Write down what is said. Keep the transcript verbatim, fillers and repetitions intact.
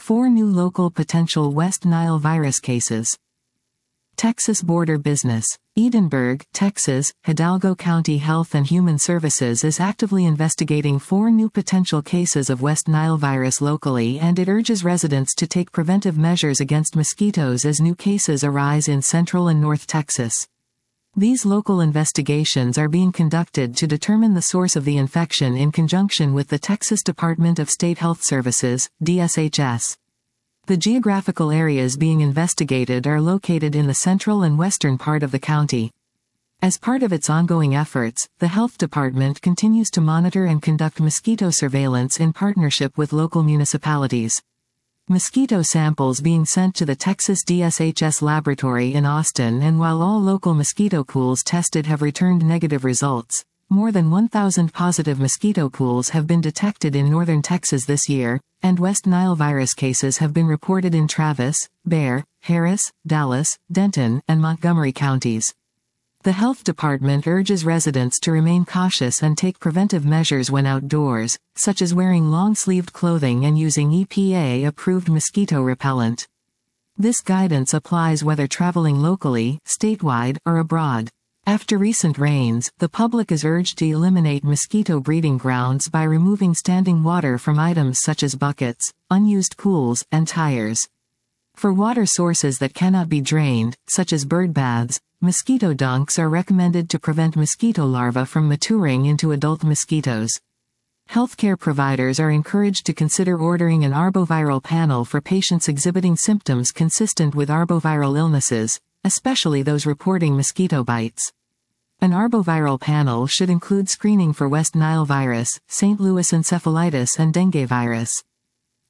Four new local potential West Nile virus cases. Texas Border Business. Edinburgh, Texas, Hidalgo County Health and Human Services is actively investigating four new potential cases of West Nile virus locally, and it urges residents to take preventive measures against mosquitoes as new cases arise in Central and North Texas. These local investigations are being conducted to determine the source of the infection in conjunction with the Texas Department of State Health Services, D S H S. The geographical areas being investigated are located in the central and western part of the county. As part of its ongoing efforts, the Health Department continues to monitor and conduct mosquito surveillance in partnership with local municipalities. Mosquito samples being sent to the Texas D S H S laboratory in Austin, and while all local mosquito pools tested have returned negative results, more than one thousand positive mosquito pools have been detected in northern Texas this year, and West Nile virus cases have been reported in Travis, Bexar, Harris, Dallas, Denton, and Montgomery counties. The Health Department urges residents to remain cautious and take preventive measures when outdoors, such as wearing long-sleeved clothing and using E P A-approved mosquito repellent. This guidance applies whether traveling locally, statewide, or abroad. After recent rains, the public is urged to eliminate mosquito breeding grounds by removing standing water from items such as buckets, unused pools, and tires. For water sources that cannot be drained, such as bird baths, mosquito dunks are recommended to prevent mosquito larvae from maturing into adult mosquitoes. Healthcare providers are encouraged to consider ordering an arboviral panel for patients exhibiting symptoms consistent with arboviral illnesses, especially those reporting mosquito bites. An arboviral panel should include screening for West Nile virus, Saint Louis encephalitis, and dengue virus.